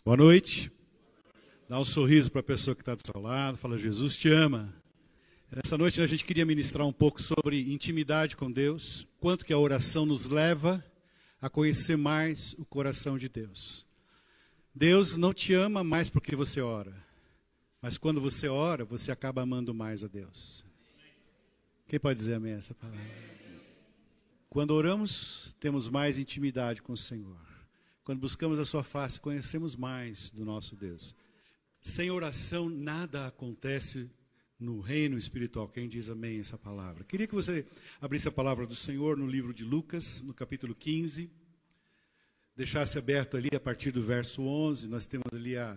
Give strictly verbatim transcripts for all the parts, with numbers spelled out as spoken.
Boa noite. Dá um sorriso para a pessoa que está do seu lado. Fala, Jesus te ama. Nessa noite a gente queria ministrar um pouco sobre intimidade com Deus. Quanto que a oração nos leva a conhecer mais o coração de Deus. Deus não te ama mais porque você ora. Mas quando você ora, você acaba amando mais a Deus. Quem pode dizer amém a essa palavra? Quando oramos, temos mais intimidade com o Senhor. Quando buscamos a sua face, conhecemos mais do nosso Deus. Sem oração, nada acontece no reino espiritual. Quem diz amém a essa palavra? Queria que você abrisse a palavra do Senhor no livro de Lucas, no capítulo quinze. Deixasse aberto ali a partir do verso onze. Nós temos ali a,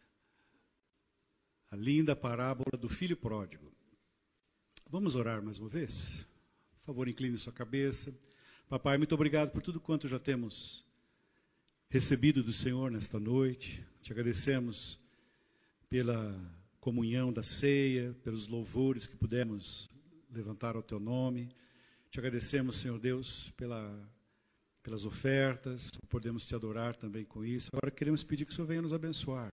a linda parábola do filho pródigo. Vamos orar mais uma vez? Por favor, incline sua cabeça. Papai, muito obrigado por tudo quanto já temos recebido do Senhor nesta noite. Te agradecemos pela comunhão da ceia, pelos louvores que pudemos levantar ao Teu nome. Te agradecemos, Senhor Deus, pela, pelas ofertas, podemos Te adorar também com isso. Agora queremos pedir que o Senhor venha nos abençoar.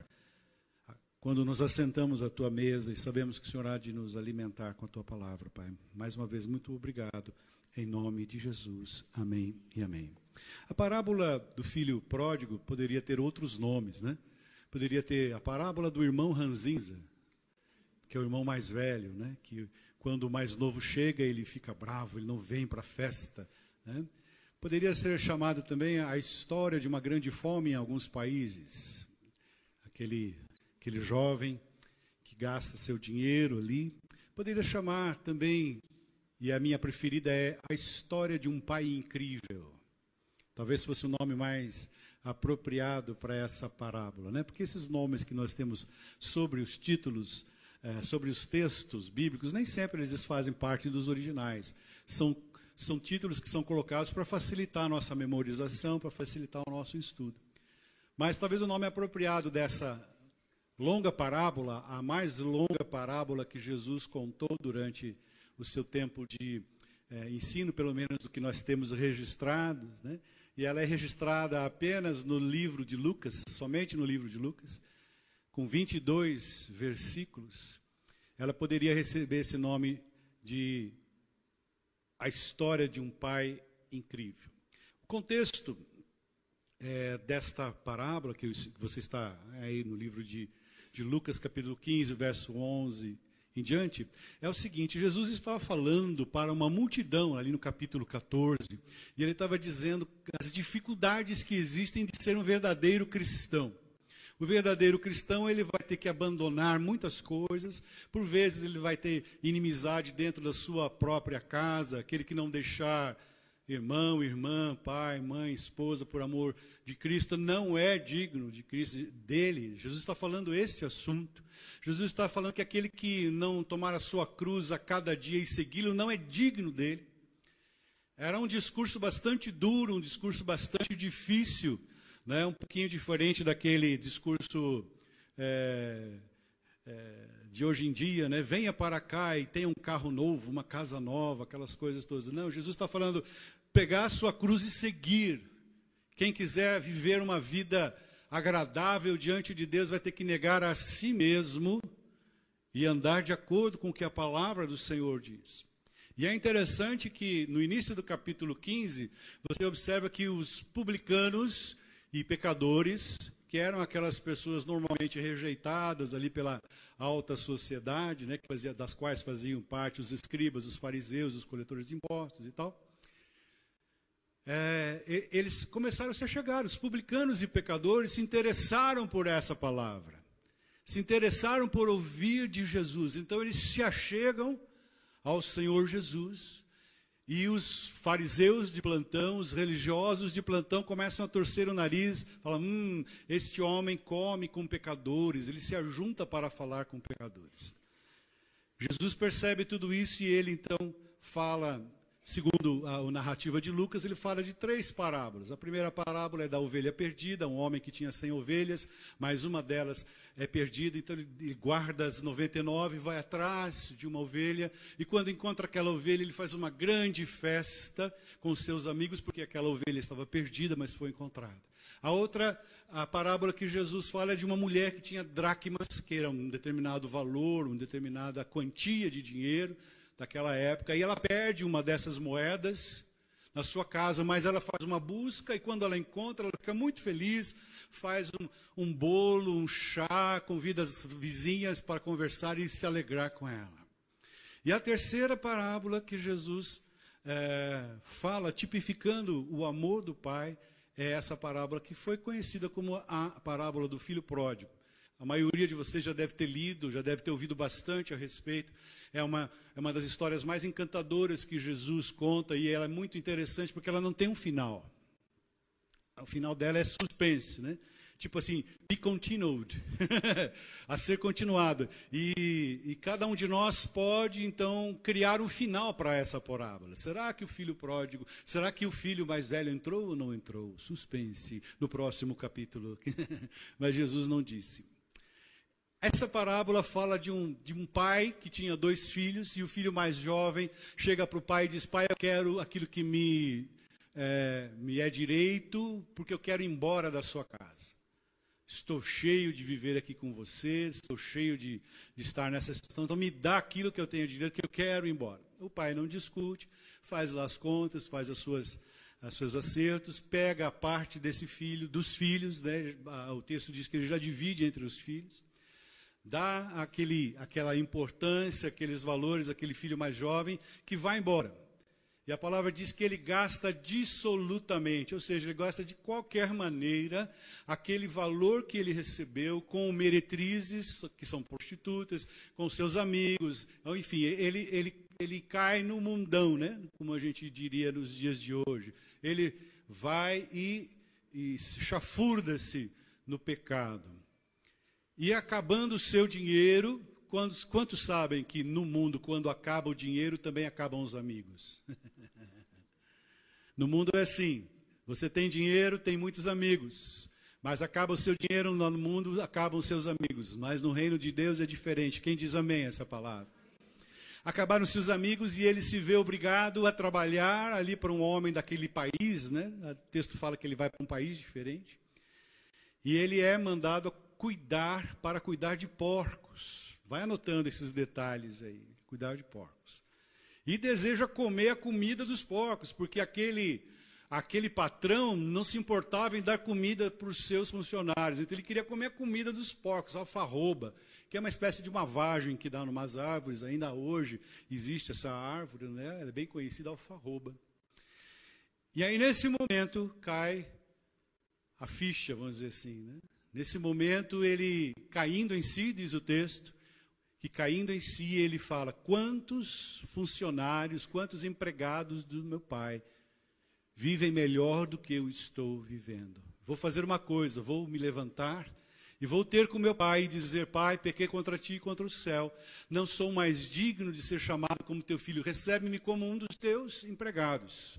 Quando nos assentamos à Tua mesa e sabemos que o Senhor há de nos alimentar com a Tua palavra, Pai. Mais uma vez, muito obrigado. Em nome de Jesus. Amém e amém. A parábola do filho pródigo poderia ter outros nomes, né? Poderia ter a parábola do irmão ranzinza, que é o irmão mais velho, né? Que quando o mais novo chega, ele fica bravo, ele não vem para a festa, né? Poderia ser chamado também a história de uma grande fome em alguns países. Aquele, aquele jovem que gasta seu dinheiro ali. Poderia chamar também, e a minha preferida é a história de um pai incrível. Talvez fosse o nome mais apropriado para essa parábola, né? Porque esses nomes que nós temos sobre os títulos, eh, sobre os textos bíblicos, nem sempre eles fazem parte dos originais. São, são títulos que são colocados para facilitar a nossa memorização, para facilitar o nosso estudo. Mas talvez o nome apropriado dessa longa parábola, a mais longa parábola que Jesus contou durante o seu tempo de é, ensino, pelo menos do que nós temos registrado, né? E ela é registrada apenas no livro de Lucas, somente no livro de Lucas, com vinte e dois versículos. Ela poderia receber esse nome de A História de um Pai Incrível. O contexto é, desta parábola, que você está aí no livro de, de Lucas, capítulo quinze, verso onze em diante, é o seguinte: Jesus estava falando para uma multidão ali no capítulo quatorze, e ele estava dizendo as dificuldades que existem de ser um verdadeiro cristão. O verdadeiro cristão, ele vai ter que abandonar muitas coisas, por vezes ele vai ter inimizade dentro da sua própria casa, aquele que não deixar irmão, irmã, pai, mãe, esposa, por amor de Cristo, não é digno de Cristo, dele. Jesus está falando este assunto. Jesus está falando que aquele que não tomar a sua cruz a cada dia e segui-lo não é digno dele. Era um discurso bastante duro, um discurso bastante difícil, né? Um pouquinho diferente daquele discurso é, é, de hoje em dia, né? Venha para cá e tenha um carro novo, uma casa nova, aquelas coisas todas. Não, Jesus está falando pegar a sua cruz e seguir. Quem quiser viver uma vida agradável diante de Deus vai ter que negar a si mesmo e andar de acordo com o que a palavra do Senhor diz. E é interessante que no início do capítulo quinze, você observa que os publicanos e pecadores, que eram aquelas pessoas normalmente rejeitadas ali pela alta sociedade, né, que fazia, das quais faziam parte os escribas, os fariseus, os coletores de impostos e tal, É, eles começaram a se achegar, os publicanos e pecadores se interessaram por essa palavra, se interessaram por ouvir de Jesus. Então eles se achegam ao Senhor Jesus, e os fariseus de plantão, os religiosos de plantão começam a torcer o nariz, falam, hum, este homem come com pecadores, ele se ajunta para falar com pecadores. Jesus percebe tudo isso e ele então fala segundo a, a narrativa de Lucas, ele fala de três parábolas. A primeira parábola é da ovelha perdida, um homem que tinha cem ovelhas, mas uma delas é perdida, então ele guarda as noventa e nove, vai atrás de uma ovelha, e quando encontra aquela ovelha, ele faz uma grande festa com seus amigos, porque aquela ovelha estava perdida, mas foi encontrada. A outra, a parábola que Jesus fala é de uma mulher que tinha dracmas, que era um determinado valor, uma determinada quantia de dinheiro daquela época, e ela perde uma dessas moedas na sua casa, mas ela faz uma busca, e quando ela encontra, ela fica muito feliz, faz um, um bolo, um chá, convida as vizinhas para conversar e se alegrar com ela. E a terceira parábola que Jesus é, fala, tipificando o amor do Pai, é essa parábola que foi conhecida como a parábola do filho pródigo. A maioria de vocês já deve ter lido, já deve ter ouvido bastante a respeito. É uma, é uma das histórias mais encantadoras que Jesus conta, e ela é muito interessante porque ela não tem um final. O final dela é suspense, né? Tipo assim, be continued, a ser continuado. E, e cada um de nós pode, então, criar um final para essa parábola. Será que o filho pródigo, será que o filho mais velho entrou ou não entrou? Suspense, no próximo capítulo. Mas Jesus não disse. Essa parábola fala de um, de um pai que tinha dois filhos, e o filho mais jovem chega para o pai e diz: pai, eu quero aquilo que me é, me é direito, porque eu quero ir embora da sua casa. Estou cheio de viver aqui com você, estou cheio de, de estar nessa situação, então me dá aquilo que eu tenho direito, que eu quero ir embora. O pai não discute, faz lá as contas, faz as suas, os seus acertos, pega a parte desse filho, dos filhos, né? O texto diz que ele já divide entre os filhos, dá aquele, aquela importância, aqueles valores, aquele filho mais jovem que vai embora. E a palavra diz que ele gasta dissolutamente, ou seja, ele gasta de qualquer maneira aquele valor que ele recebeu com meretrizes, que são prostitutas, com seus amigos, enfim, ele, ele, ele cai no mundão, né? Como a gente diria nos dias de hoje. Ele vai e, e chafurda-se no pecado. E acabando o seu dinheiro, quantos, quantos sabem que no mundo, quando acaba o dinheiro, também acabam os amigos? No mundo é assim, você tem dinheiro, tem muitos amigos, mas acaba o seu dinheiro, no mundo acabam os seus amigos, mas no reino de Deus é diferente. Quem diz amém a essa palavra? Acabaram-se os amigos e ele se vê obrigado a trabalhar ali para um homem daquele país, né? O texto fala que ele vai para um país diferente, e ele é mandado a cuidar, para cuidar de porcos. Vai anotando esses detalhes aí, cuidar de porcos. E deseja comer a comida dos porcos, porque aquele, aquele patrão não se importava em dar comida para os seus funcionários. Então ele queria comer a comida dos porcos, alfarroba, que é uma espécie de uma vagem que dá em umas árvores. Ainda hoje existe essa árvore, né? Ela é bem conhecida, alfarroba. E aí nesse momento cai a ficha, vamos dizer assim, né? Nesse momento ele, caindo em si, diz o texto, que caindo em si ele fala: quantos funcionários, quantos empregados do meu pai vivem melhor do que eu estou vivendo? Vou fazer uma coisa, vou me levantar e vou ter com meu pai e dizer: pai, pequei contra ti e contra o céu, não sou mais digno de ser chamado como teu filho, recebe-me como um dos teus empregados.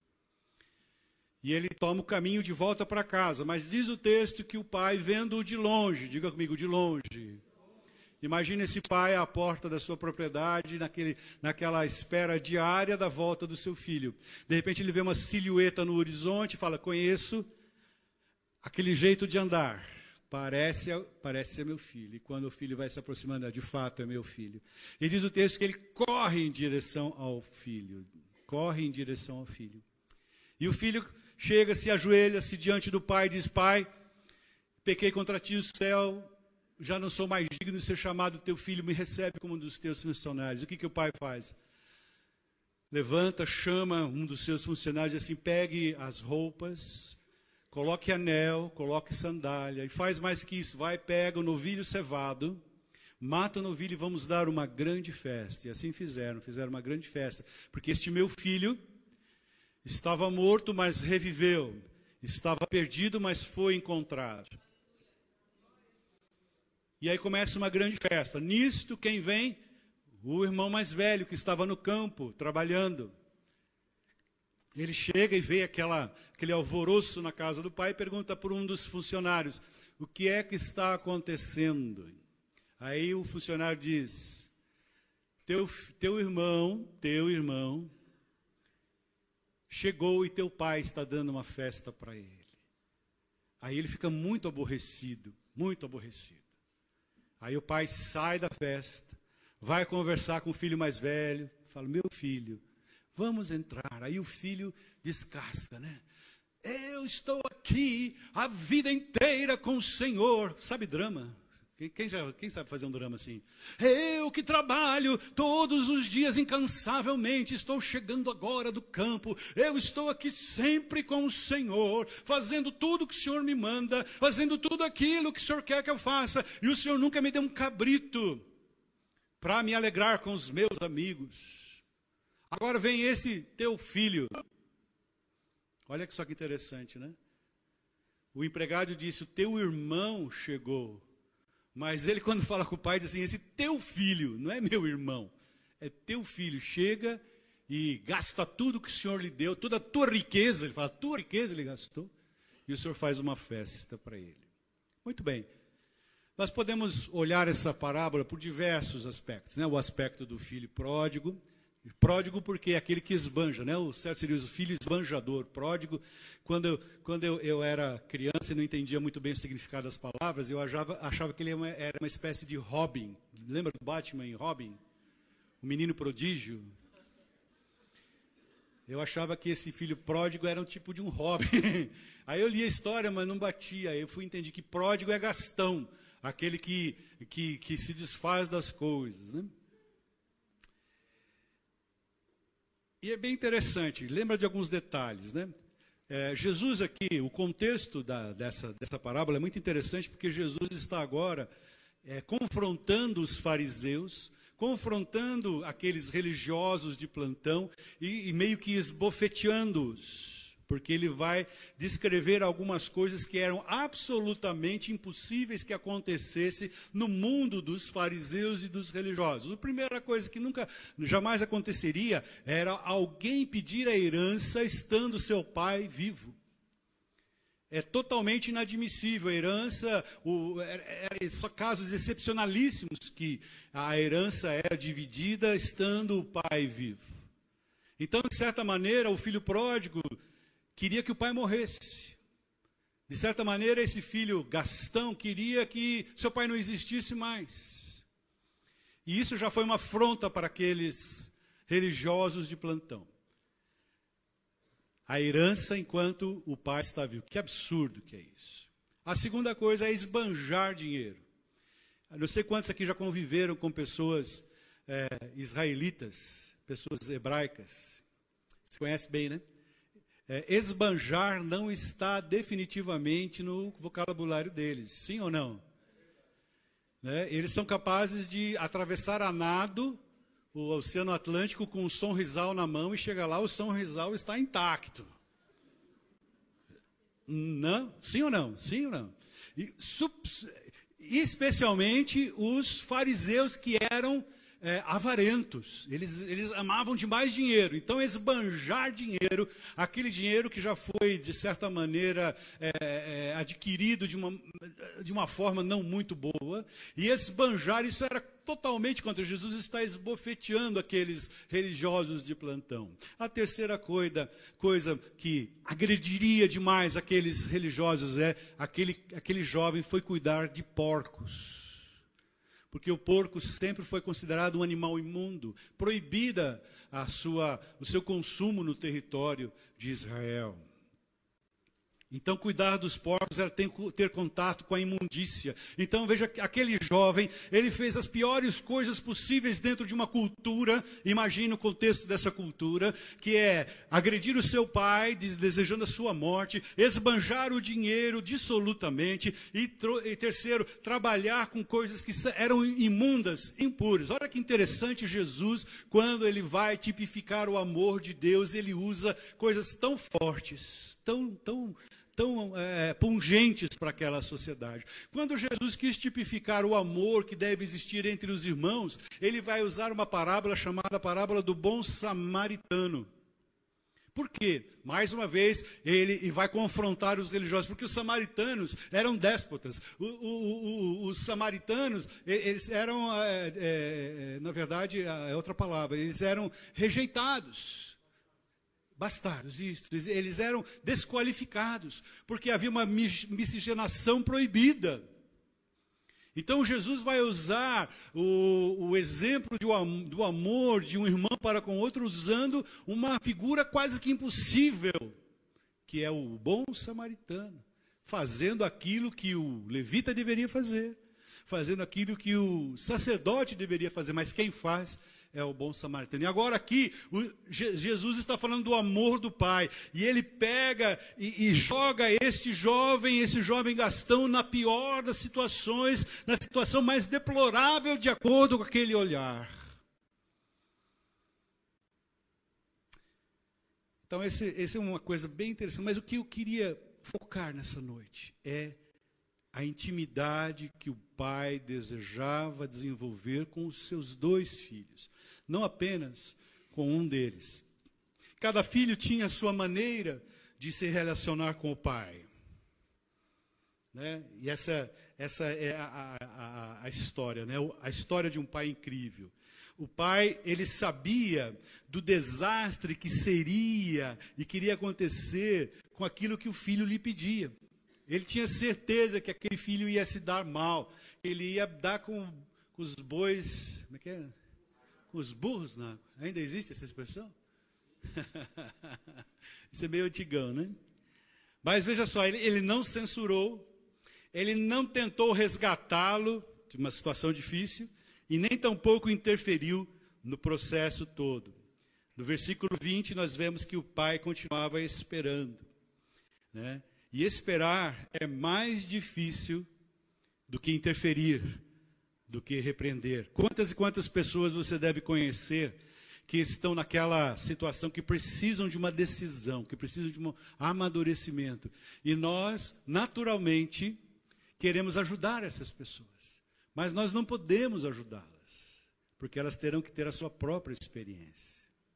E ele toma o caminho de volta para casa, mas diz o texto que o pai, vendo-o de longe, diga comigo, de longe. Imagina esse pai à porta da sua propriedade, naquele, naquela espera diária da volta do seu filho. De repente ele vê uma silhueta no horizonte e fala: conheço aquele jeito de andar, parece, parece ser meu filho. E quando o filho vai se aproximando, de fato é meu filho. E diz o texto que ele corre em direção ao filho, corre em direção ao filho. E o filho chega, se ajoelha-se diante do pai e diz: pai, pequei contra ti o céu, já não sou mais digno de ser chamado teu filho, me recebe como um dos teus funcionários. O que, que o pai faz? Levanta, chama um dos seus funcionários, assim: pegue as roupas, coloque anel, coloque sandália, e faz mais que isso, vai, pega o novilho cevado, mata o novilho e vamos dar uma grande festa. E assim fizeram, fizeram uma grande festa, porque este meu filho estava morto, mas reviveu. Estava perdido, mas foi encontrado. E aí começa uma grande festa. Nisto, quem vem? O irmão mais velho, que estava no campo, trabalhando. Ele chega e vê aquela, aquele alvoroço na casa do pai e pergunta por um dos funcionários: o que é que está acontecendo? Aí o funcionário diz: teu, teu irmão, teu irmão, chegou e teu pai está dando uma festa para ele. Aí ele fica muito aborrecido, muito aborrecido. Aí o pai sai da festa, vai conversar com o filho mais velho, fala: meu filho, vamos entrar. Aí o filho descasca, né? Eu estou aqui a vida inteira com o Senhor. Sabe drama? Quem, já, quem sabe fazer um drama assim? Eu que trabalho todos os dias incansavelmente, estou chegando agora do campo, eu estou aqui sempre com o Senhor, fazendo tudo que o Senhor me manda, fazendo tudo aquilo que o Senhor quer que eu faça, e o Senhor nunca me deu um cabrito para me alegrar com os meus amigos. Agora vem esse teu filho. Olha que só que interessante, né? O empregado disse: o teu irmão chegou. Mas ele, quando fala com o pai, diz assim: esse teu filho, não é meu irmão, é teu filho, chega e gasta tudo que o Senhor lhe deu, toda a tua riqueza. Ele fala: a tua riqueza ele gastou, e o Senhor faz uma festa para ele. Muito bem, nós podemos olhar essa parábola por diversos aspectos, né? O aspecto do filho pródigo, pródigo porque é aquele que esbanja, né? O certo seria o filho esbanjador. Pródigo, quando, eu, quando eu, eu era criança e não entendia muito bem o significado das palavras, eu achava, achava que ele era uma espécie de Robin. Lembra do Batman em Robin? O menino prodígio. Eu achava que esse filho pródigo era um tipo de um Robin. Aí eu li a história, mas não batia. Aí eu fui entender que pródigo é Gastão, aquele que, que, que se desfaz das coisas, né? E é bem interessante, lembra de alguns detalhes, né? É, Jesus aqui, o contexto da, dessa, dessa parábola é muito interessante, porque Jesus está agora é, confrontando os fariseus, confrontando aqueles religiosos de plantão e, e meio que esbofeteando-os, porque ele vai descrever algumas coisas que eram absolutamente impossíveis que acontecesse no mundo dos fariseus e dos religiosos. A primeira coisa que nunca, jamais aconteceria era alguém pedir a herança estando seu pai vivo. É totalmente inadmissível. A herança, o, é, é, só casos excepcionalíssimos que a herança era dividida estando o pai vivo. Então, de certa maneira, o filho pródigo queria que o pai morresse. De certa maneira, esse filho Gastão queria que seu pai não existisse mais. E isso já foi uma afronta para aqueles religiosos de plantão. A herança enquanto o pai está vivo. Que absurdo que é isso. A segunda coisa é esbanjar dinheiro. Eu não sei quantos aqui já conviveram com pessoas é, israelitas, pessoas hebraicas. Você conhece bem, né? É, esbanjar não está definitivamente no vocabulário deles, sim ou não? Né? Eles são capazes de atravessar a nado o Oceano Atlântico com um sonrisal na mão e chega lá, o sonrisal está intacto. Não? Sim ou não? Sim ou não? E, sub, especialmente os fariseus que eram É, avarentos, eles, eles amavam demais dinheiro, então esbanjar dinheiro, aquele dinheiro que já foi, de certa maneira, é, é, adquirido de uma, de uma forma não muito boa, e esbanjar, isso era totalmente contra. Jesus está esbofeteando aqueles religiosos de plantão. A terceira coisa, coisa que agrediria demais aqueles religiosos é, aquele, aquele jovem foi cuidar de porcos. Porque o porco sempre foi considerado um animal imundo, proibida a sua, o seu consumo no território de Israel. Então, cuidar dos porcos era ter, ter contato com a imundícia. Então, veja, aquele jovem, ele fez as piores coisas possíveis dentro de uma cultura, imagine o contexto dessa cultura, que é agredir o seu pai, desejando a sua morte, esbanjar o dinheiro dissolutamente, e, e terceiro, trabalhar com coisas que eram imundas, impuras. Olha que interessante Jesus, quando ele vai tipificar o amor de Deus, ele usa coisas tão fortes, tão, tão, tão é, pungentes para aquela sociedade. Quando Jesus quis tipificar o amor que deve existir entre os irmãos, ele vai usar uma parábola chamada parábola do bom samaritano. Por quê? Mais uma vez, ele vai confrontar os religiosos, porque os samaritanos eram déspotas. O, o, o, os samaritanos, eles eram, é, é, na verdade, é outra palavra, eles eram rejeitados. Bastardos, isso. Eles eram desqualificados, porque havia uma miscigenação proibida. Então Jesus vai usar o, o exemplo de, do amor de um irmão para com outro, usando uma figura quase que impossível, que é o bom samaritano, fazendo aquilo que o levita deveria fazer, fazendo aquilo que o sacerdote deveria fazer, mas quem faz é o bom samaritano. E agora aqui, o, Jesus está falando do amor do Pai. E ele pega e, e joga este jovem, esse jovem Gastão, na pior das situações, na situação mais deplorável, de acordo com aquele olhar. Então, esse, esse é uma coisa bem interessante. Mas o que eu queria focar nessa noite é a intimidade que o pai desejava desenvolver com os seus dois filhos. Não apenas com um deles. Cada filho tinha a sua maneira de se relacionar com o pai. Né? E essa, essa é a, a, a história, né? A história de um pai incrível. O pai, ele sabia do desastre que seria e queria acontecer com aquilo que o filho lhe pedia. Ele tinha certeza que aquele filho ia se dar mal. Ele ia dar com, com os bois, como é que é? Com os burros, não. Ainda existe essa expressão? Isso é meio antigão, né? Mas veja só, ele, ele não censurou, ele não tentou resgatá-lo de uma situação difícil, e nem tampouco interferiu no processo todo. No versículo vinte, nós vemos que o pai continuava esperando, né? E esperar é mais difícil do que interferir, do que repreender. Quantas e quantas pessoas você deve conhecer que estão naquela situação, que precisam de uma decisão, que precisam de um amadurecimento. E nós, naturalmente, queremos ajudar essas pessoas. Mas nós não podemos ajudá-las, porque elas terão que ter a sua própria experiência.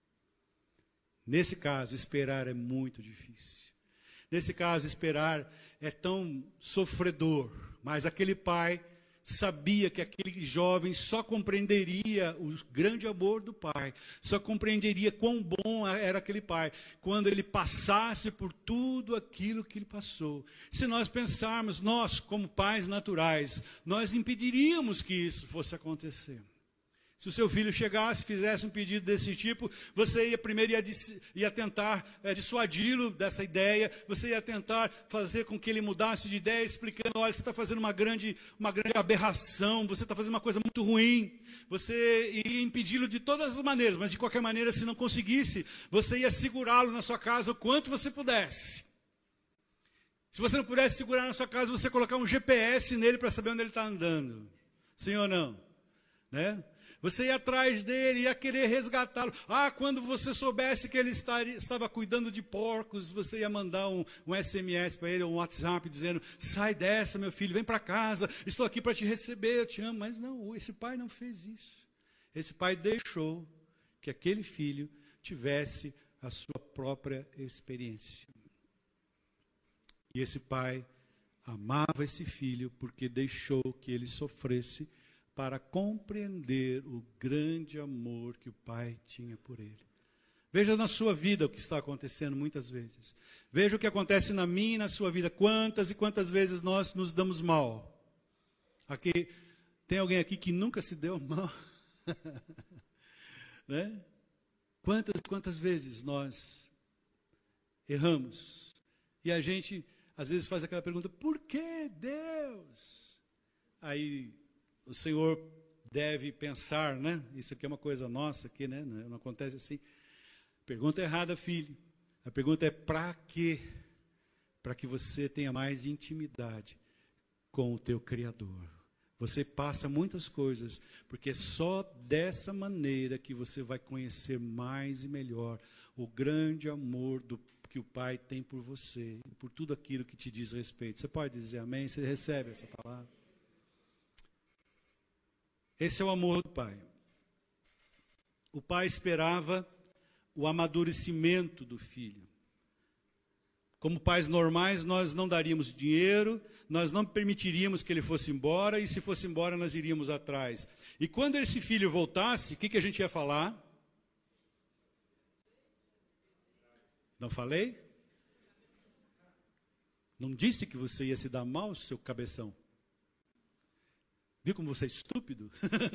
Nesse caso, esperar é muito difícil. Nesse caso, esperar é tão sofredor, mas aquele pai sabia que aquele jovem só compreenderia o grande amor do pai, só compreenderia quão bom era aquele pai, quando ele passasse por tudo aquilo que ele passou. Se nós pensarmos, nós como pais naturais, nós impediríamos que isso fosse acontecer. Se o seu filho chegasse e fizesse um pedido desse tipo, você ia primeiro ia, ia tentar é, dissuadi-lo dessa ideia, você ia tentar fazer com que ele mudasse de ideia, explicando, olha, você está fazendo uma grande, uma grande aberração, você está fazendo uma coisa muito ruim, você ia impedi-lo de todas as maneiras, mas de qualquer maneira, se não conseguisse, você ia segurá-lo na sua casa o quanto você pudesse. Se você não pudesse segurar na sua casa, você ia colocar um G P S nele para saber onde ele está andando. Sim ou não? Né? Você ia atrás dele, ia querer resgatá-lo. Ah, quando você soubesse que ele estaria, estava cuidando de porcos, você ia mandar um, um S M S para ele, um WhatsApp, dizendo, sai dessa, meu filho, vem para casa, estou aqui para te receber, eu te amo. Mas não, esse pai não fez isso. Esse pai deixou que aquele filho tivesse a sua própria experiência. E esse pai amava esse filho porque deixou que ele sofresse para compreender o grande amor que o pai tinha por ele. Veja na sua vida o que está acontecendo muitas vezes. Veja o que acontece na minha e na sua vida. Quantas e quantas vezes nós nos damos mal. Aqui, tem alguém aqui que nunca se deu mal? Né? Quantas e quantas vezes nós erramos? E a gente, às vezes, faz aquela pergunta, por que Deus? Aí o Senhor deve pensar, né? Isso aqui é uma coisa nossa, aqui, né? Não acontece assim. Pergunta errada, filho. A pergunta é para quê? Para que você tenha mais intimidade com o teu Criador. Você passa muitas coisas, porque é só dessa maneira que você vai conhecer mais e melhor o grande amor do, que o Pai tem por você, e por tudo aquilo que te diz respeito. Você pode dizer amém? Você recebe essa palavra? Esse é o amor do Pai. O Pai esperava o amadurecimento do filho. Como pais normais, nós não daríamos dinheiro, nós não permitiríamos que ele fosse embora, e se fosse embora, nós iríamos atrás. E quando esse filho voltasse, o que, que a gente ia falar? Não falei? Não disse que você ia se dar mal, seu cabeção? Viu como você é estúpido?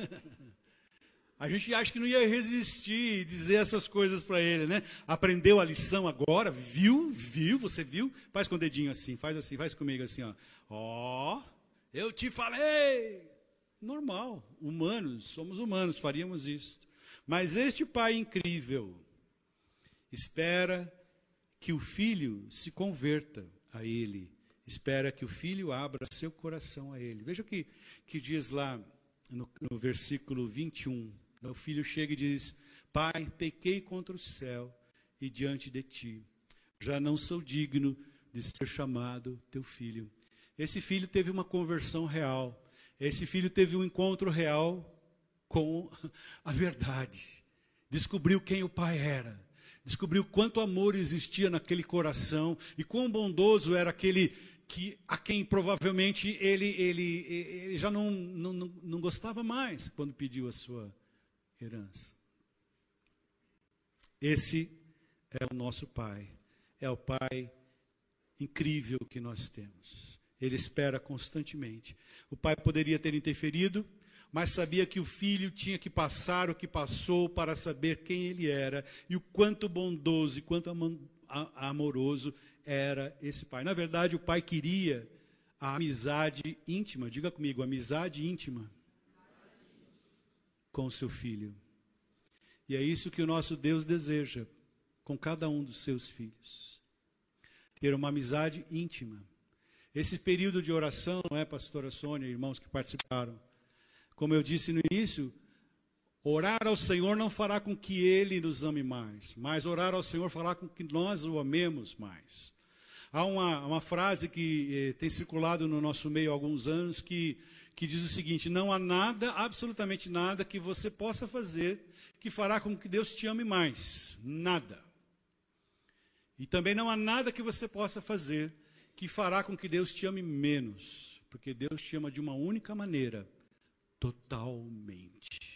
A gente acha que não ia resistir e dizer essas coisas para ele, né? Aprendeu a lição agora, viu, viu, você viu? Faz com o dedinho assim, faz assim, faz comigo assim, ó. Ó, oh, eu te falei. Normal, humanos, somos humanos, faríamos isso. Mas este pai incrível espera que o filho se converta a ele. Espera que o filho abra seu coração a ele. Veja o que, que diz lá no, no versículo vinte e um. O filho chega e diz: Pai, pequei contra o céu e diante de ti. Já não sou digno de ser chamado teu filho. Esse filho teve uma conversão real. Esse filho teve um encontro real com a verdade. Descobriu quem o pai era. Descobriu quanto amor existia naquele coração e quão bondoso era aquele que, a quem provavelmente ele, ele, ele já não, não, não gostava mais quando pediu a sua herança. Esse é o nosso pai. É o pai incrível que nós temos. Ele espera constantemente. O pai poderia ter interferido, mas sabia que o filho tinha que passar o que passou para saber quem ele era e o quanto bondoso e quanto amoroso era esse pai. Na verdade, o pai queria a amizade íntima, diga comigo, amizade íntima com o seu filho. E é isso que o nosso Deus deseja com cada um dos seus filhos. Ter uma amizade íntima. Esse período de oração, não é, pastora Sônia, irmãos que participaram, como eu disse no início, orar ao Senhor não fará com que Ele nos ame mais, mas orar ao Senhor fará com que nós o amemos mais. Há uma, uma frase que eh, tem circulado no nosso meio há alguns anos, que, que diz o seguinte: não há nada, absolutamente nada, que você possa fazer que fará com que Deus te ame mais. Nada. E também não há nada que você possa fazer que fará com que Deus te ame menos, porque Deus te ama de uma única maneira, totalmente.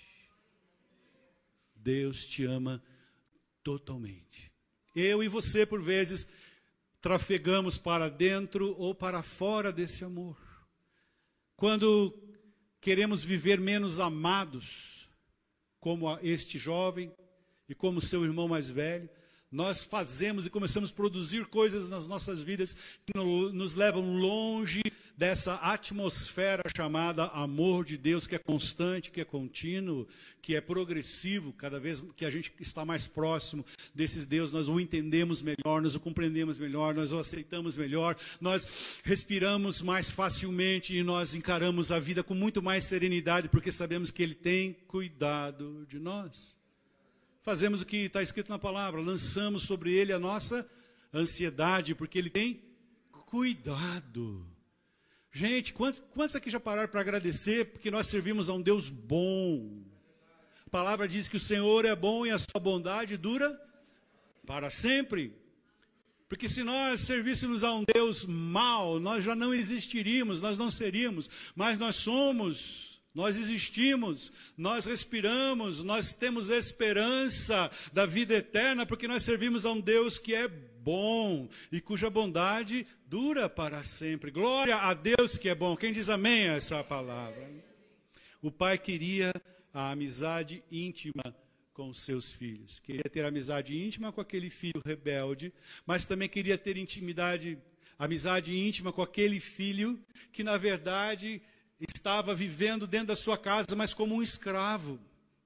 Deus te ama totalmente. Eu e você, por vezes, trafegamos para dentro ou para fora desse amor. Quando queremos viver menos amados, como este jovem e como seu irmão mais velho, nós fazemos e começamos a produzir coisas nas nossas vidas que nos levam longe dessa atmosfera chamada amor de Deus, que é constante, que é contínuo, que é progressivo. Cada vez que a gente está mais próximo desses Deus, nós o entendemos melhor, nós o compreendemos melhor, nós o aceitamos melhor, nós respiramos mais facilmente e nós encaramos a vida com muito mais serenidade, porque sabemos que Ele tem cuidado de nós. Fazemos o que está escrito na palavra, lançamos sobre Ele a nossa ansiedade, porque Ele tem cuidado. Gente, quantos, quantos aqui já pararam para agradecer, porque nós servimos a um Deus bom? A palavra diz que o Senhor é bom e a sua bondade dura para sempre. Porque se nós servíssemos a um Deus mau, nós já não existiríamos, nós não seríamos, mas nós somos... Nós existimos, nós respiramos, nós temos esperança da vida eterna, porque nós servimos a um Deus que é bom e cuja bondade dura para sempre. Glória a Deus que é bom. Quem diz amém a essa palavra? O pai queria a amizade íntima com os seus filhos. Queria ter amizade íntima com aquele filho rebelde, mas também queria ter intimidade, amizade íntima com aquele filho que, na verdade, estava vivendo dentro da sua casa, mas como um escravo.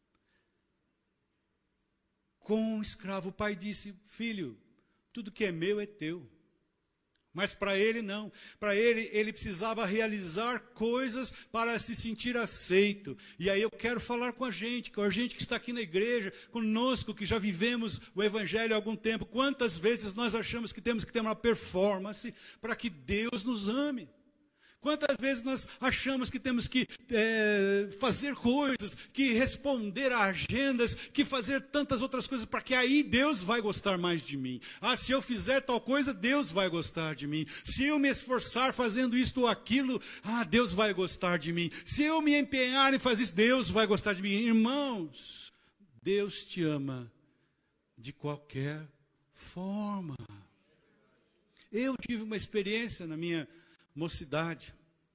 Como um escravo. O pai disse: filho, tudo que é meu é teu. Mas para ele não. Para ele, ele precisava realizar coisas para se sentir aceito. E aí eu quero falar com a gente, com a gente que está aqui na igreja, conosco, que já vivemos o evangelho há algum tempo. Quantas vezes nós achamos que temos que ter uma performance para que Deus nos ame? Quantas vezes nós achamos que temos que é, fazer coisas, que responder a agendas, que fazer tantas outras coisas, para que aí Deus vai gostar mais de mim. Ah, se eu fizer tal coisa, Deus vai gostar de mim. Se eu me esforçar fazendo isto ou aquilo, ah, Deus vai gostar de mim. Se eu me empenhar em fazer isso, Deus vai gostar de mim. Irmãos, Deus te ama de qualquer forma. Eu tive uma experiência na minha mocidade,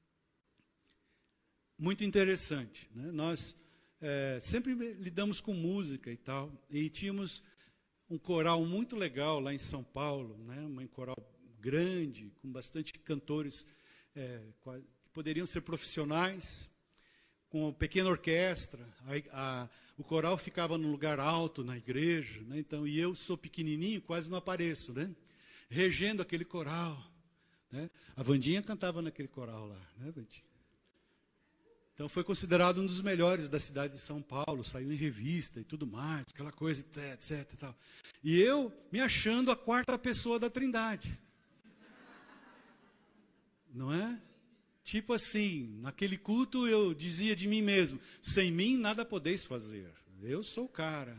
muito interessante, né? Nós é, sempre lidamos com música e tal, e tínhamos um coral muito legal lá em São Paulo, né? Um coral grande, com bastante cantores é, que poderiam ser profissionais, com uma pequena orquestra. A, a, o coral ficava num lugar alto na igreja, né? Então, e eu sou pequenininho, quase não apareço, né? Regendo aquele coral. Né? A Vandinha cantava naquele coral lá, né, Vandinha? Então foi considerado um dos melhores da cidade de São Paulo, saiu em revista e tudo mais, aquela coisa, etc, etc, tal. E eu me achando a quarta pessoa da Trindade. Não é? Tipo assim, naquele culto eu dizia de mim mesmo, sem mim nada podeis fazer, eu sou o cara.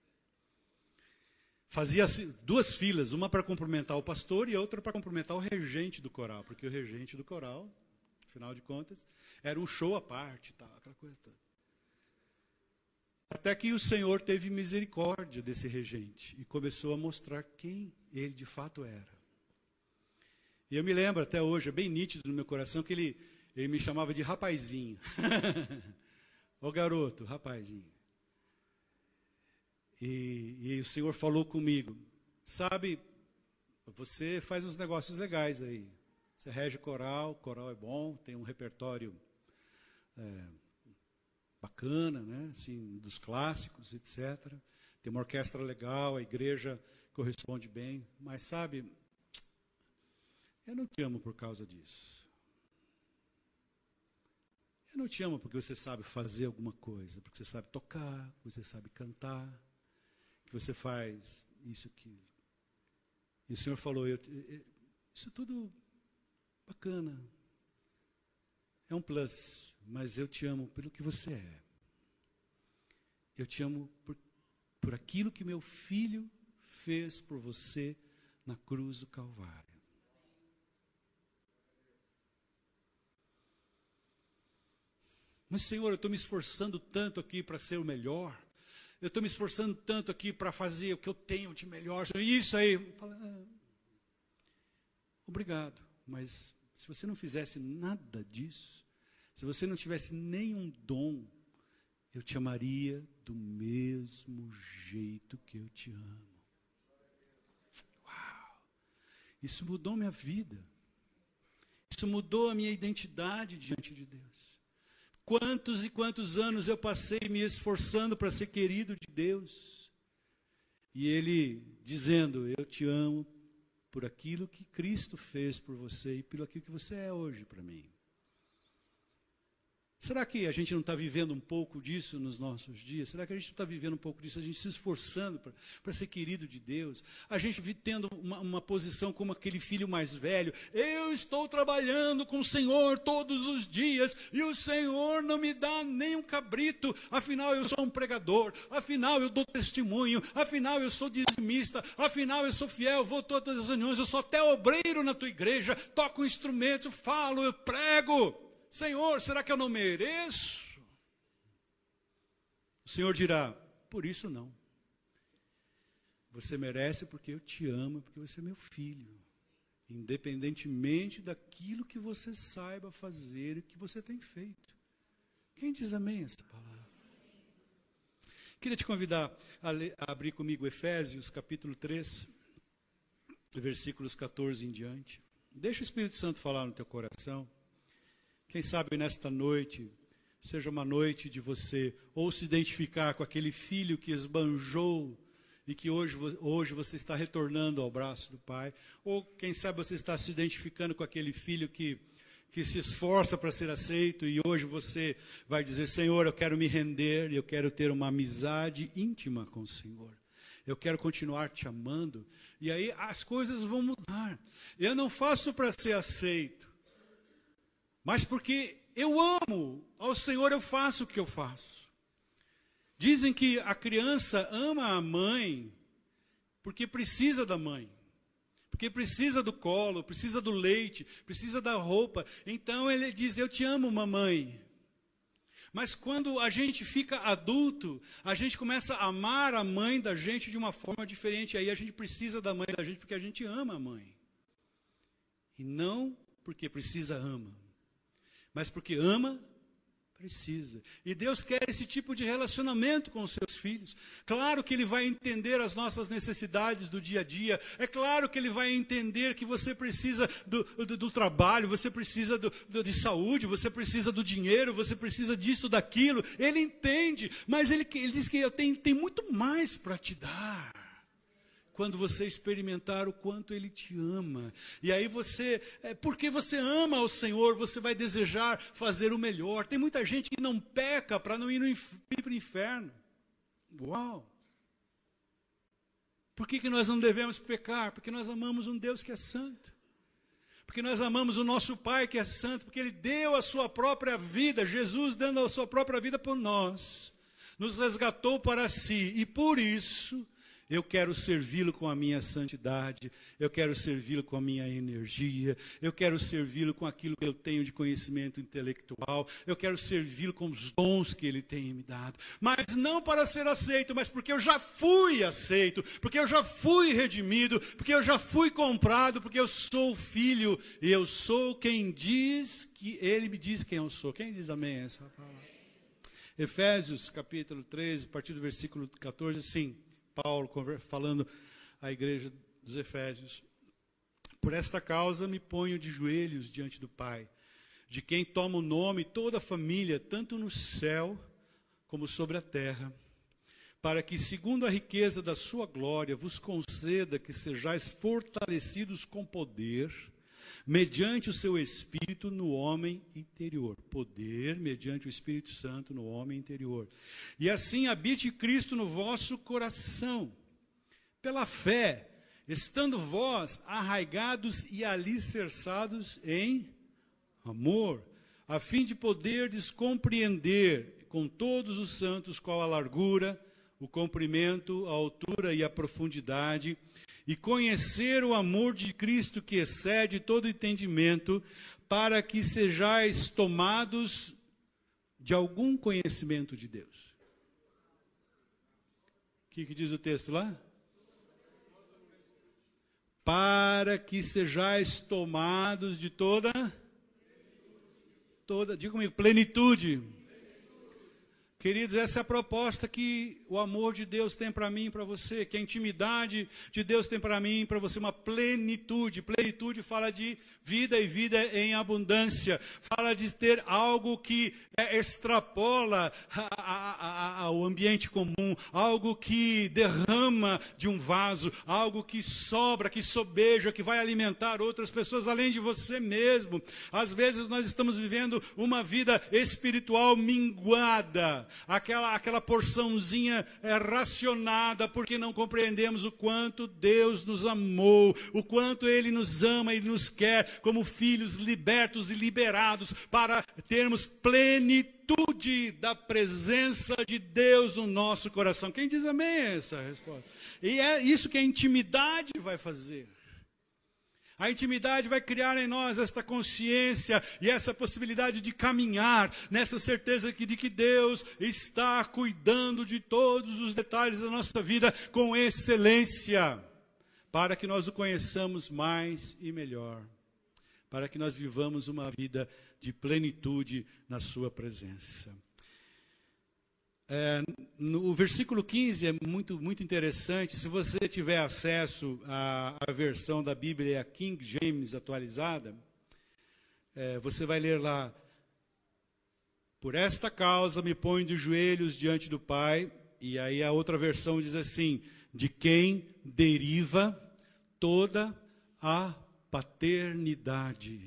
Fazia duas filas, uma para cumprimentar o pastor e outra para cumprimentar o regente do coral, porque o regente do coral, afinal de contas, era um show à parte, tal, aquela coisa toda. Até que o Senhor teve misericórdia desse regente e começou a mostrar quem ele de fato era. E eu me lembro até hoje, é bem nítido no meu coração, que ele, ele me chamava de rapazinho. Ô garoto, rapazinho. E, e o Senhor falou comigo, sabe, você faz uns negócios legais aí. Você rege o coral, o coral é bom, tem um repertório é, bacana, né? Assim, dos clássicos, etcétera. Tem uma orquestra legal, a igreja corresponde bem. Mas sabe, eu não te amo por causa disso. Eu não te amo porque você sabe fazer alguma coisa, porque você sabe tocar, porque você sabe cantar, que você faz isso, aquilo. E o Senhor falou, eu, eu, isso tudo bacana, é um plus, mas eu te amo pelo que você é. Eu te amo por, por aquilo que meu filho fez por você na cruz do Calvário. Mas, Senhor, eu estou me esforçando tanto aqui para ser o melhor. Eu estou me esforçando tanto aqui para fazer o que eu tenho de melhor. Isso aí. Falo, ah, obrigado. Mas se você não fizesse nada disso, se você não tivesse nenhum dom, eu te amaria do mesmo jeito que eu te amo. Uau! Isso mudou minha vida. Isso mudou a minha identidade diante de Deus. Quantos e quantos anos eu passei me esforçando para ser querido de Deus. E Ele dizendo, eu te amo por aquilo que Cristo fez por você e por aquilo que você é hoje para mim. Será que a gente não está vivendo um pouco disso nos nossos dias? Será que a gente não está vivendo um pouco disso, a gente se esforçando para ser querido de Deus? A gente tendo uma, uma posição como aquele filho mais velho. Eu estou trabalhando com o Senhor todos os dias e o Senhor não me dá nem um cabrito. Afinal, eu sou um pregador. Afinal, eu dou testemunho. Afinal, eu sou dizimista. Afinal, eu sou fiel. Vou a todas as reuniões. Eu sou até obreiro na tua igreja. Toco um instrumento, falo, eu prego. Senhor, será que eu não mereço? O Senhor dirá, por isso não. Você merece porque eu te amo, porque você é meu filho. Independentemente daquilo que você saiba fazer e que você tem feito. Quem diz amém a essa palavra? Queria te convidar a, ler, a abrir comigo Efésios, capítulo três, versículos catorze em diante. Deixa o Espírito Santo falar no teu coração. Quem sabe nesta noite, seja uma noite de você ou se identificar com aquele filho que esbanjou e que hoje, hoje você está retornando ao braço do Pai, ou quem sabe você está se identificando com aquele filho que, que se esforça para ser aceito e hoje você vai dizer, Senhor, eu quero me render e eu quero ter uma amizade íntima com o Senhor. Eu quero continuar te amando e aí as coisas vão mudar. Eu não faço para ser aceito. mas porque eu amo ao Senhor, eu faço o que eu faço. Dizem que a criança ama a mãe porque precisa da mãe, porque precisa do colo, precisa do leite, precisa da roupa. Então ele diz, eu te amo, mamãe. Mas quando a gente fica adulto, a gente começa a amar a mãe da gente de uma forma diferente. Aí a gente precisa da mãe da gente porque a gente ama a mãe. E não porque precisa, ama. Mas porque ama, precisa. E Deus quer esse tipo de relacionamento com os seus filhos. Claro que Ele vai entender as nossas necessidades do dia a dia. É claro que Ele vai entender que você precisa do, do, do trabalho, você precisa do, do, de saúde, você precisa do dinheiro, você precisa disso, daquilo. Ele entende, mas Ele, ele diz que eu tenho, tem muito mais para te dar. Quando você experimentar o quanto Ele te ama. E aí você, é, porque você ama ao Senhor, você vai desejar fazer o melhor. Tem muita gente que não peca para não ir, no inf- ir para o inferno. Uau! Por que, que nós não devemos pecar? Porque nós amamos um Deus que é santo. Porque nós amamos o nosso Pai que é santo. Porque Ele deu a sua própria vida, Jesus dando a sua própria vida por nós. Nos resgatou para si. E por isso eu quero servi-lo com a minha santidade, eu quero servi-lo com a minha energia, eu quero servi-lo com aquilo que eu tenho de conhecimento intelectual, eu quero servi-lo com os dons que Ele tem me dado. Mas não para ser aceito, mas porque eu já fui aceito, porque eu já fui redimido, porque eu já fui comprado, porque eu sou filho, e eu sou quem diz que Ele me diz quem eu sou. Quem diz amém a essa palavra? Efésios capítulo treze, a partir do versículo catorze, assim, Paulo falando à igreja dos Efésios. Por esta causa me ponho de joelhos diante do Pai, de quem toma o nome toda a família, tanto no céu como sobre a terra, para que, segundo a riqueza da sua glória, vos conceda que sejais fortalecidos com poder, mediante o seu Espírito no homem interior. Poder, mediante o Espírito Santo no homem interior. E assim habite Cristo no vosso coração, pela fé, estando vós arraigados e alicerçados em amor, a fim de poderdes compreender com todos os santos qual a largura, o comprimento, a altura e a profundidade, e conhecer o amor de Cristo que excede todo entendimento, para que sejais tomados de algum conhecimento de Deus. O que, que diz o texto lá? Para que sejais tomados de toda, toda, diga comigo, plenitude. Queridos, essa é a proposta que o amor de Deus tem para mim e para você, que a intimidade de Deus tem para mim e para você, uma plenitude. Plenitude fala de vida e vida em abundância, fala de ter algo que é, extrapola a, a, a, o ambiente comum, algo que derrama de um vaso, algo que sobra, que sobeja, que vai alimentar outras pessoas além de você mesmo. Às vezes nós estamos vivendo uma vida espiritual minguada, aquela, aquela porçãozinha é, racionada, porque não compreendemos o quanto Deus nos amou, o quanto Ele nos ama e nos quer como filhos libertos e liberados para termos plenitude da presença de Deus no nosso coração. Quem diz amém a essa resposta? E é isso que a intimidade vai fazer. A intimidade vai criar em nós esta consciência e essa possibilidade de caminhar nessa certeza de que Deus está cuidando de todos os detalhes da nossa vida com excelência, para que nós o conheçamos mais e melhor, para que nós vivamos uma vida de plenitude na sua presença. É, no versículo quinze é muito, muito interessante. Se você tiver acesso à, à versão da Bíblia, a King James atualizada, é, você vai ler lá: por esta causa me ponho de joelhos diante do Pai. E aí a outra versão diz assim: de quem deriva toda a paternidade.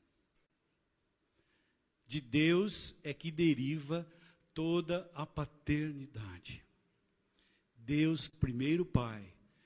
De Deus é que deriva toda a paternidade. Deus, primeiro Pai,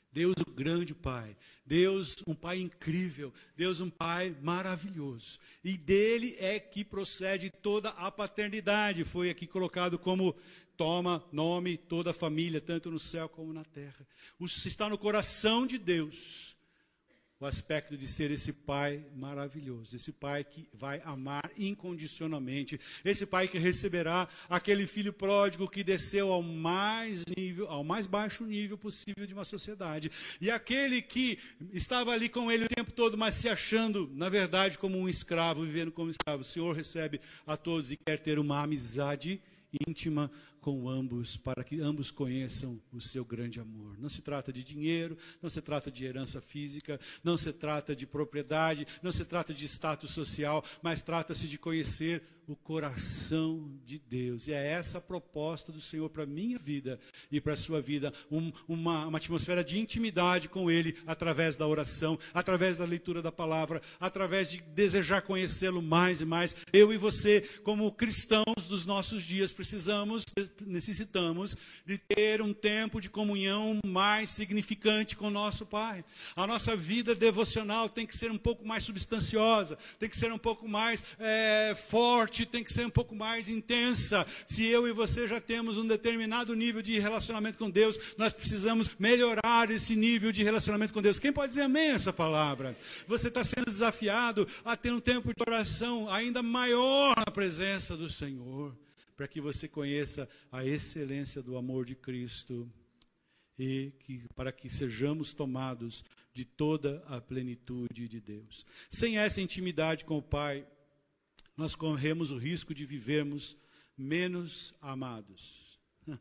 Deus, o grande Pai. Deus, um Pai incrível. Deus, um Pai maravilhoso. E dele é que procede toda a paternidade. Foi aqui colocado como toma nome toda a família, tanto no céu como na terra. Isso está no coração de Deus. O aspecto de ser esse Pai maravilhoso, esse Pai que vai amar incondicionalmente, esse Pai que receberá aquele filho pródigo que desceu ao mais nível, ao mais baixo nível possível de uma sociedade, e aquele que estava ali com ele o tempo todo, mas se achando, na verdade, como um escravo, vivendo como escravo. O Senhor recebe a todos e quer ter uma amizade íntima com ambos, para que ambos conheçam o seu grande amor. Não se trata de dinheiro, não se trata de herança física, não se trata de propriedade, não se trata de status social, mas trata-se de conhecer o coração de Deus. E é essa a proposta do Senhor para a minha vida e para a sua vida. Um, uma, uma atmosfera de intimidade com Ele, através da oração, através da leitura da palavra, através de desejar conhecê-lo mais e mais. Eu e você, como cristãos dos nossos dias, precisamos, necessitamos de ter um tempo de comunhão mais significante com o nosso Pai. A nossa vida devocional tem que ser um pouco mais substanciosa, tem que ser um pouco mais é, forte, tem que ser um pouco mais intensa. Se eu e você já temos um determinado nível de relacionamento com Deus, nós precisamos melhorar esse nível de relacionamento com Deus. Quem pode dizer amém a essa palavra? Você está sendo desafiado a ter um tempo de oração ainda maior na presença do Senhor, para que você conheça a excelência do amor de Cristo e que, para que sejamos tomados de toda a plenitude de Deus. Sem essa intimidade com o Pai, nós corremos o risco de vivermos menos amados.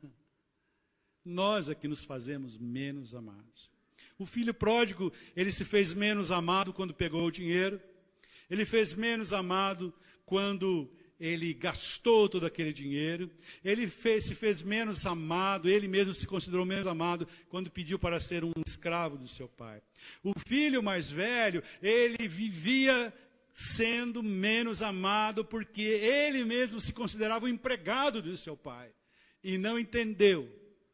Nós é que nos fazemos menos amados. O filho pródigo, ele se fez menos amado quando pegou o dinheiro. Ele fez menos amado quando ele gastou todo aquele dinheiro. Ele fez, se fez menos amado, ele mesmo se considerou menos amado quando pediu para ser um escravo do seu pai. O filho mais velho, ele vivia sendo menos amado porque ele mesmo se considerava o empregado do seu pai e não entendeu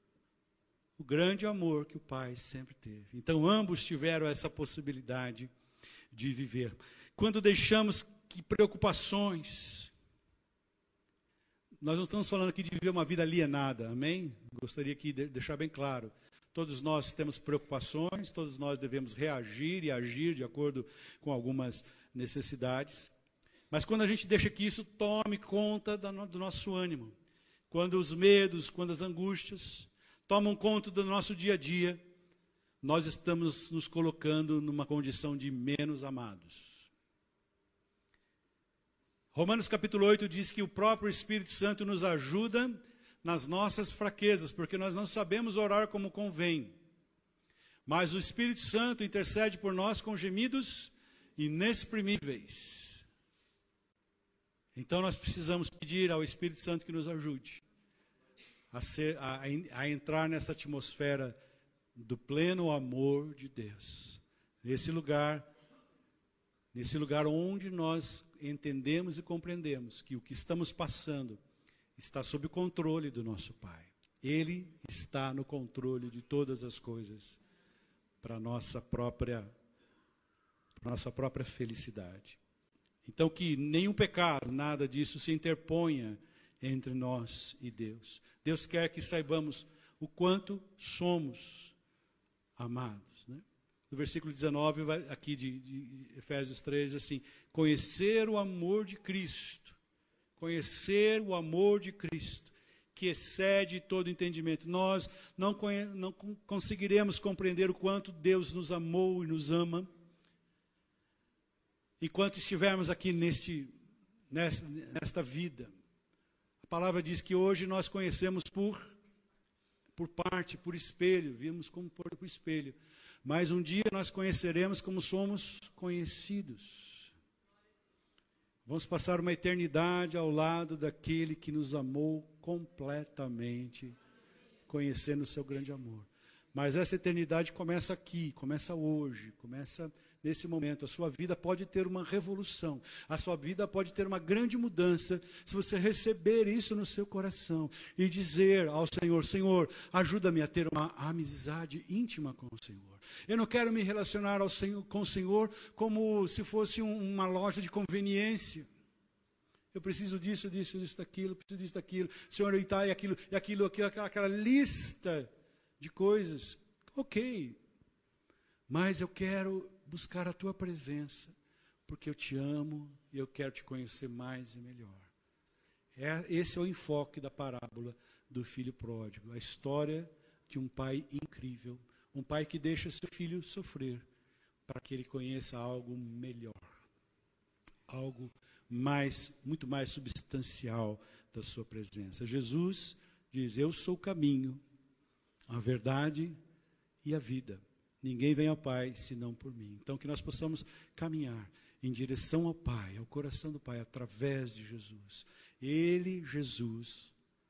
o grande amor que o pai sempre teve. Então ambos tiveram essa possibilidade de viver. Quando deixamos que preocupações, nós não estamos falando aqui de viver uma vida alienada, amém? Gostaria aqui de deixar bem claro. Todos nós temos preocupações, todos nós devemos reagir e agir de acordo com algumas necessidades. Mas quando a gente deixa que isso tome conta do nosso ânimo, quando os medos, quando as angústias tomam conta do nosso dia a dia, nós estamos nos colocando numa condição de menos amados. Romanos capítulo oito diz que o próprio Espírito Santo nos ajuda nas nossas fraquezas, porque nós não sabemos orar como convém. Mas o Espírito Santo intercede por nós com gemidos inexprimíveis. Então nós precisamos pedir ao Espírito Santo que nos ajude a, ser, a, a entrar nessa atmosfera do pleno amor de Deus. Nesse lugar, nesse lugar onde nós entendemos e compreendemos que o que estamos passando está sob o controle do nosso Pai. Ele está no controle de todas as coisas para a nossa própria, para nossa própria felicidade. Então que nenhum pecado, nada disso se interponha entre nós e Deus. Deus quer que saibamos o quanto somos amados. Né? No versículo dezenove, aqui de, de Efésios três, assim, conhecer o amor de Cristo, conhecer o amor de Cristo, que excede todo entendimento. Nós não, conhe- não conseguiremos compreender o quanto Deus nos amou e nos ama, enquanto estivermos aqui neste, nesta, nesta vida. A palavra diz que hoje nós conhecemos por, por parte, por espelho, vimos como por, por espelho. Mas um dia nós conheceremos como somos conhecidos. Vamos passar uma eternidade ao lado daquele que nos amou completamente, conhecendo o seu grande amor. Mas essa eternidade começa aqui, começa hoje, começa nesse momento. A sua vida pode ter uma revolução. A sua vida pode ter uma grande mudança se você receber isso no seu coração e dizer ao Senhor: Senhor, ajuda-me a ter uma amizade íntima com o Senhor. Eu não quero me relacionar ao Senhor, com o Senhor como se fosse um, uma loja de conveniência. Eu preciso disso, disso, disso, daquilo, preciso disso, daquilo. Senhor, e tá, e aquilo, e aquilo, aquilo, aquela, aquela lista de coisas. Ok. Mas eu quero buscar a tua presença, porque eu te amo e eu quero te conhecer mais e melhor. É, esse é o enfoque da parábola do filho pródigo. A história de um pai incrível. Um pai que deixa seu filho sofrer para que ele conheça algo melhor. Algo mais, muito mais substancial da sua presença. Jesus diz: eu sou o caminho, a verdade e a vida. Ninguém vem ao Pai senão por mim. Então que nós possamos caminhar em direção ao Pai, ao coração do Pai, através de Jesus. Ele, Jesus,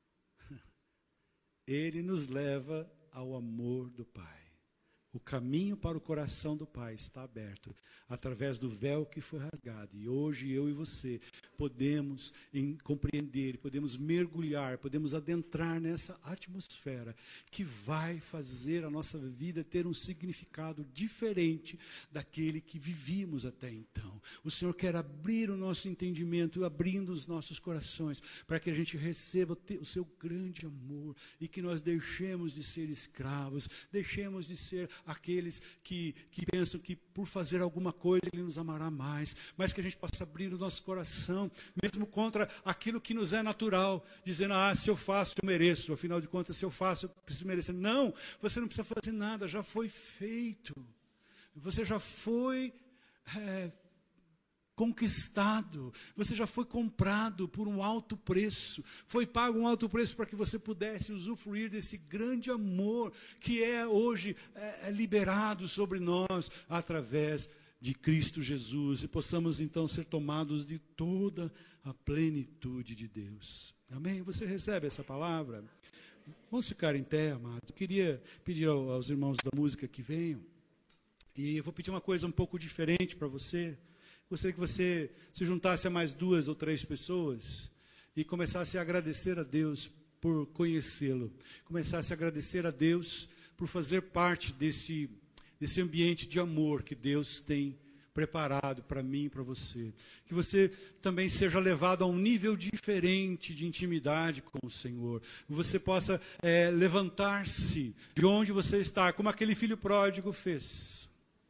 Ele nos leva ao amor do Pai. O caminho para o coração do Pai está aberto através do véu que foi rasgado. E hoje eu e você podemos em, compreender, podemos mergulhar, podemos adentrar nessa atmosfera que vai fazer a nossa vida ter um significado diferente daquele que vivíamos até então. O Senhor quer abrir o nosso entendimento, abrindo os nossos corações, para que a gente receba o seu grande amor e que nós deixemos de ser escravos, deixemos de ser aqueles que, que pensam que por fazer alguma coisa Ele nos amará mais, mas que a gente possa abrir o nosso coração, mesmo contra aquilo que nos é natural, dizendo: ah, se eu faço, eu mereço, afinal de contas, se eu faço, eu preciso merecer. Não, você não precisa fazer nada, já foi feito, você já foi é, conquistado, você já foi comprado por um alto preço, foi pago um alto preço para que você pudesse usufruir desse grande amor que é hoje é, é liberado sobre nós através de Cristo Jesus, e possamos então ser tomados de toda a plenitude de Deus. Amém? Você recebe essa palavra? Vamos ficar em pé, amados. Eu queria pedir aos irmãos da música que venham, e eu vou pedir uma coisa um pouco diferente para você. Gostaria que você se juntasse a mais duas ou três pessoas e começasse a agradecer a Deus por conhecê-lo. Começasse a agradecer a Deus por fazer parte desse, desse ambiente de amor que Deus tem preparado para mim e para você. Que você também seja levado a um nível diferente de intimidade com o Senhor. Que você possa é, levantar-se de onde você está, como aquele filho pródigo fez.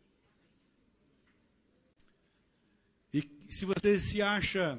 E se você se acha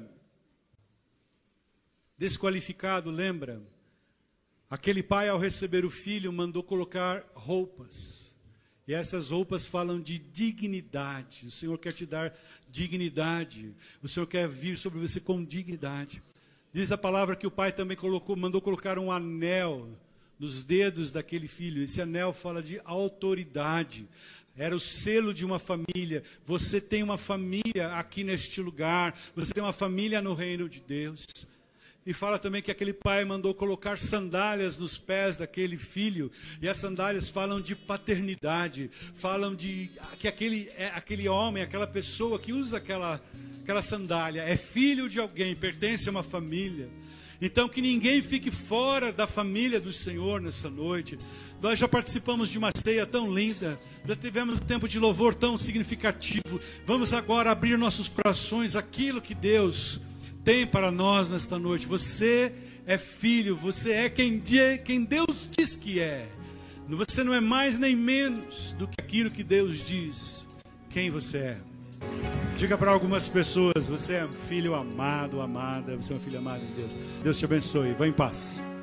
desqualificado, lembra? Aquele pai, ao receber o filho, mandou colocar roupas. E essas roupas falam de dignidade. O Senhor quer te dar dignidade. O Senhor quer vir sobre você com dignidade. Diz a palavra que o pai também colocou, mandou colocar um anel nos dedos daquele filho. Esse anel fala de autoridade. Era o selo de uma família. Você tem uma família aqui neste lugar. Você tem uma família no reino de Deus. E fala também que aquele pai mandou colocar sandálias nos pés daquele filho. E as sandálias falam de paternidade. Falam de que aquele, aquele homem, aquela pessoa que usa aquela, aquela sandália é filho de alguém, pertence a uma família. Então que ninguém fique fora da família do Senhor nessa noite. Nós já participamos de uma ceia tão linda, já tivemos um tempo de louvor tão significativo. Vamos agora abrir nossos corações àquilo que Deus tem para nós nesta noite. Você é filho, você é quem, quem Deus diz que é. Você não é mais nem menos do que aquilo que Deus diz quem você é. Diga para algumas pessoas: você é um filho amado, amada, você é um filho amado de Deus. Deus te abençoe, vá em paz.